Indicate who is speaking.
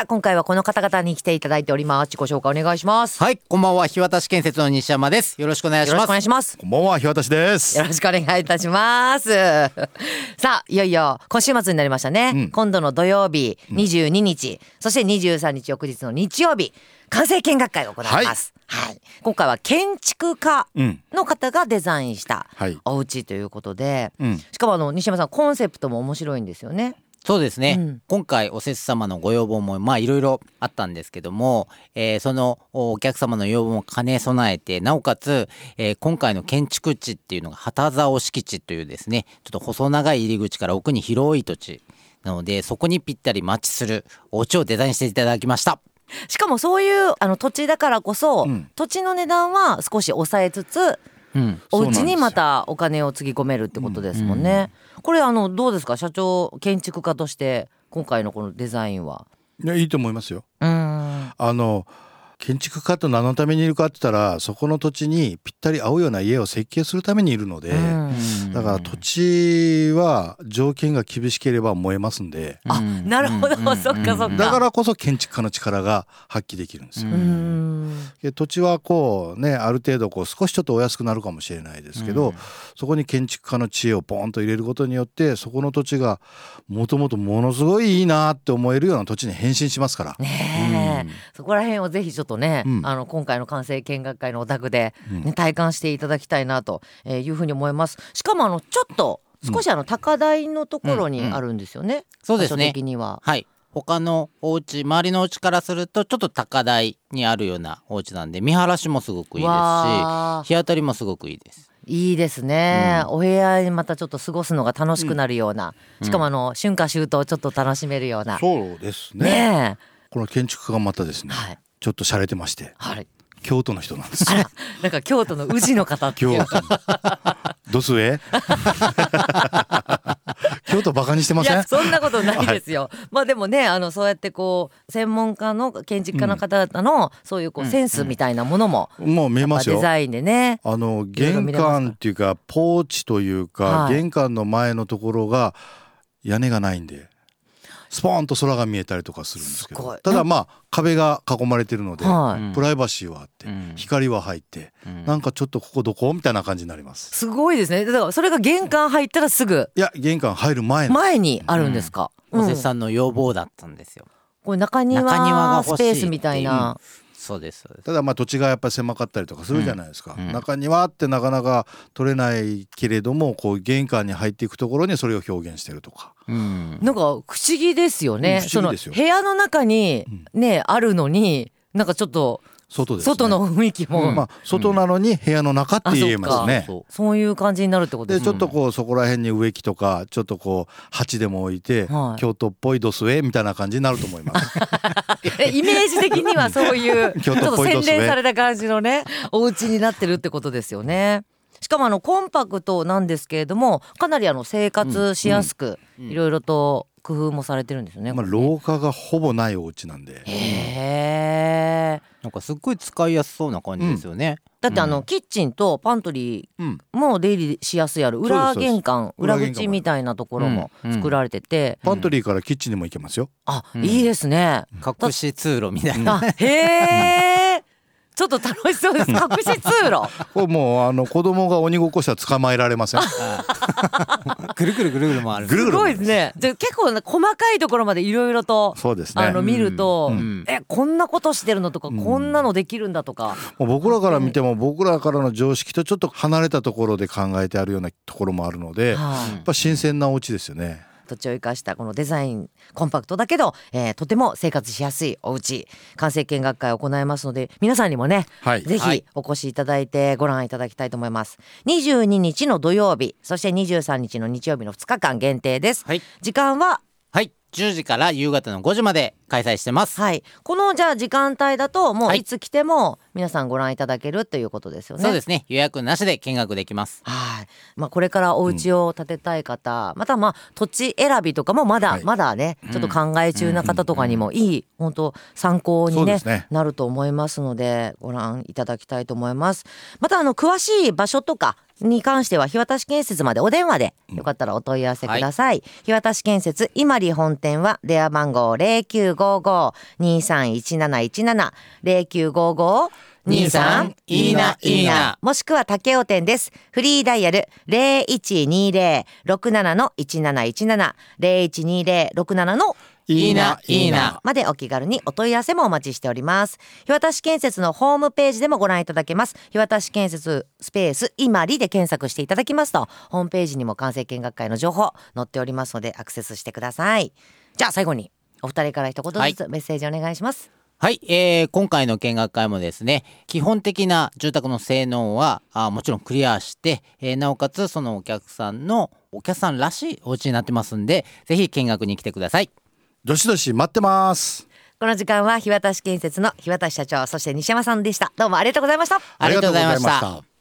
Speaker 1: さあ今回はこの方々に来ていただいております。自己紹介お願いします。
Speaker 2: はい、こんばんは。日渡建設の西山です。よろしくお願いします。
Speaker 1: よろしくお願いします。
Speaker 3: こんばんは、日渡です。
Speaker 1: よろしくお願いいたします。さあいよいよ今週末になりましたね、今度の土曜日22日、そして23日翌日の日曜日、完成見学会を行います、はい、今回は建築家の方がデザインしたお家ということで、しかも西山さんコンセプトも面白いんですよね。
Speaker 2: そうですね、今回おせっ様のご要望もいろいろあったんですけども、そのお客様の要望も兼ね備えて、なおかつ、今回の建築地っていうのが旗竿敷地というですね、ちょっと細長い入り口から奥に広い土地なので、そこにぴったりマッチするお家をデザインしていただきました。
Speaker 1: しかもそういう土地だからこそ、土地の値段は少し抑えつつ、お家にまたお金をつぎ込めるってことですもんね。これどうですか、社長、建築家として今回のこのデザインは。
Speaker 3: いや、いいと思いますよ。建築家と何のためにいるかって言ったら、そこの土地にぴったり合うような家を設計するためにいるので、だから土地は条件が厳しければ燃えますんで。
Speaker 1: あ、なるほど、そっかそっか。
Speaker 3: だからこそ建築家の力が発揮できるんですよ。で土地はこうね、ある程度少しちょっとお安くなるかもしれないですけど、そこに建築家の知恵をポンと入れることによって、そこの土地がもともとものすごいいいなって思えるような土地に変身しますから
Speaker 1: ね。そこら辺をぜひちょっとね、今回の完成見学会のお宅で、体感していただきたいなというふうに思います。しかもちょっと少し高台のところにあるんですよね、
Speaker 2: そうですね。
Speaker 1: 場所的には。はい、
Speaker 2: 他のお家、周りのお家からするとちょっと高台にあるようなお家なんで、見晴らしもすごくいいですし、日当たりもすごくいいです。
Speaker 1: いいですね、お部屋にまたちょっと過ごすのが楽しくなるような、しかも春夏秋冬ちょっと楽しめるような。
Speaker 3: そうですね。この建築家がまたですね、ちょっと洒落てまして、京都の人なんですよ。
Speaker 1: なんか京都の宇治の方っていう
Speaker 3: どすえ京都バカにしてません？
Speaker 1: いや、そんなことないですよ。まあでもね、そうやって専門家の建築家の方々のそういうセンスみたいなものも、
Speaker 3: もう見えますよ。
Speaker 1: デザインでね、
Speaker 3: 玄関っていうかポーチというか、玄関の前のところが屋根がないんで、スポーンと空が見えたりとかするんですけど、ただ壁が囲まれてるので、プライバシーはあって、光は入って、なんかちょっとここどこみたいな感じになります。
Speaker 1: すごいですね。だからそれが玄関入ったらすぐ。
Speaker 3: いや、玄関入る前
Speaker 1: にあるんですか。
Speaker 2: おせさんの要望だったんですよ。
Speaker 1: これ中庭がスペースみたいな。
Speaker 2: そうです。
Speaker 3: ただ土地がやっぱり狭かったりとかするじゃないですか、中庭ってなかなか取れないけれども、玄関に入っていくところにそれを表現してるとか、
Speaker 1: なんか不思議ですよね。
Speaker 3: 不思議ですよ。
Speaker 1: 部屋の中にね、あるのに、なんかちょっと
Speaker 3: 外ですね、
Speaker 1: 外の雰囲気も、
Speaker 3: 外なのに部屋の中って言えますね。
Speaker 1: そういう感じになるってことですね。
Speaker 3: でちょっとそこら辺に植木とかちょっと鉢でも置いて、京都っぽいドスウェみたいな感じになると思います
Speaker 1: イメージ的にはそういうちょっと洗練された感じのね、お家になってるってことですよね。しかもコンパクトなんですけれども、かなり生活しやすく、いろいろと工夫もされてるんですよね。
Speaker 3: 廊下がほぼないお家なんで。
Speaker 2: なんかすっごい使いやすそうな感じですよね。
Speaker 1: だってキッチンとパントリーも出入りしやすい裏玄関、裏口みたいなところも作られてて、
Speaker 3: パントリーからキッチンにも行けますよ。
Speaker 1: いいですね。
Speaker 2: 隠し通路みたいな。
Speaker 1: へー、ちょっと楽しそうです。隠し通路。
Speaker 3: これもう子供が鬼ごっこしたら捕まえられません。
Speaker 2: ぐるぐるぐるぐる回る。
Speaker 1: すごいですね。じゃ結構細かいところまでいろいろと、
Speaker 3: そうですね、
Speaker 1: 見ると、こんなことしてるのとか、こんなのできるんだとか、
Speaker 3: もう僕らから見ても、僕らからの常識とちょっと離れたところで考えてあるようなところもあるので、やっぱ新鮮なお家ですよね。
Speaker 1: 土地を生かしたこのデザイン、コンパクトだけど、とても生活しやすいお家、完成見学会を行いますので、皆さんにもね、ぜひお越しいただいてご覧いただきたいと思います。22日の土曜日、そして23日の日曜日の2日間限定です。時間は
Speaker 2: 10時から夕方の5時まで開催してます。
Speaker 1: このじゃあ時間帯だともういつ来ても皆さんご覧いただけるということですよね。
Speaker 2: そうですね。予約なしで見学できます。
Speaker 1: これからお家を建てたい方、また土地選びとかもまだね、ちょっと考え中な方とかにもいい本当参考に、なると思いますので、ご覧いただきたいと思います。また詳しい場所とかに関しては日渡建設までお電話でよかったらお問い合わせください。日渡建設今里本店は電話番号 0955-231717 0955-23
Speaker 2: いいないいな。
Speaker 1: もしくは竹尾店です。フリーダイヤル 0120-67-1717 0120-67
Speaker 2: いいないいな
Speaker 1: までお気軽にお問い合わせもお待ちしております。日渡建設のホームページでもご覧いただけます。日渡建設スペース今里で検索していただきますと、ホームページにも関西見学会の情報載っておりますのでアクセスしてください。じゃあ最後にお二人から一言ずつメッセージお願いします。
Speaker 2: はい、今回の見学会もですね、基本的な住宅の性能はもちろんクリアして、なおかつそのお客さんらしいお家になってますんで、ぜひ見学に来てください。
Speaker 3: どしどし待ってます。
Speaker 1: この時間は日渡建設の日渡社長、そして西山さんでした。どうもありがとうございました。
Speaker 2: ありがとうございました。